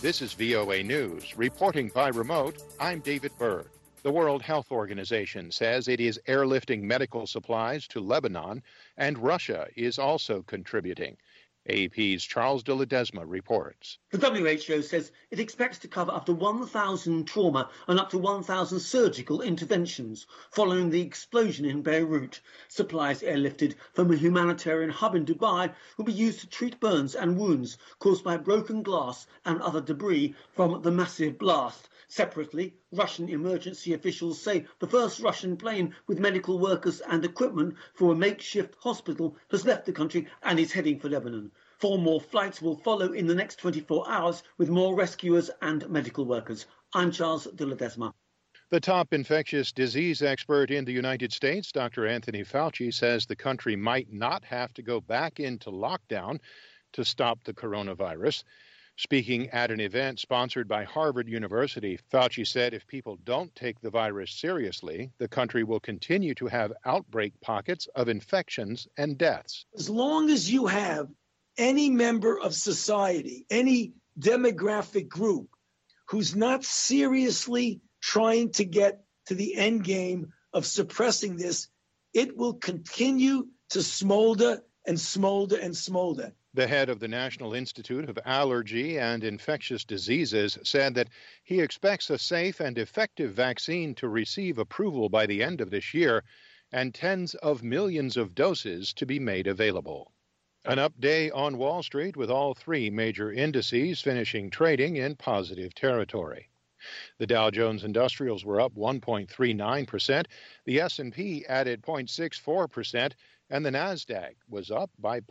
This is VOA News. Reporting by remote, I'm David Berg. The World Health Organization says it is airlifting medical supplies to Lebanon, and Russia is also contributing. AP's Charles de Ledesma reports. The WHO says it expects to cover up to 1,000 trauma and up to 1,000 surgical interventions following the explosion in Beirut. Supplies airlifted from a humanitarian hub in Dubai will be used to treat burns and wounds caused by broken glass and other debris from the massive blast. Separately, Russian emergency officials say the first Russian plane with medical workers and equipment for a makeshift hospital has left the country and is heading for Lebanon. 4 more flights will follow in the next 24 hours with more rescuers and medical workers. I'm Charles de Ledesma. The top infectious disease expert in the United States, Dr. Anthony Fauci, says the country might not have to go back into lockdown to stop the coronavirus. Speaking at an event sponsored by Harvard University, Fauci said if people don't take the virus seriously, the country will continue to have outbreak pockets of infections and deaths. As long as you have any member of society, any demographic group who's not seriously trying to get to the end game of suppressing this, it will continue to smolder and smolder and smolder. The head of the National Institute of Allergy and Infectious Diseases said that he expects a safe and effective vaccine to receive approval by the end of this year and tens of millions of doses to be made available. An up day on Wall Street with all 3 major indices finishing trading in positive territory. The Dow Jones Industrials were up 1.39%, the S&P added 0.64%, and the Nasdaq was up by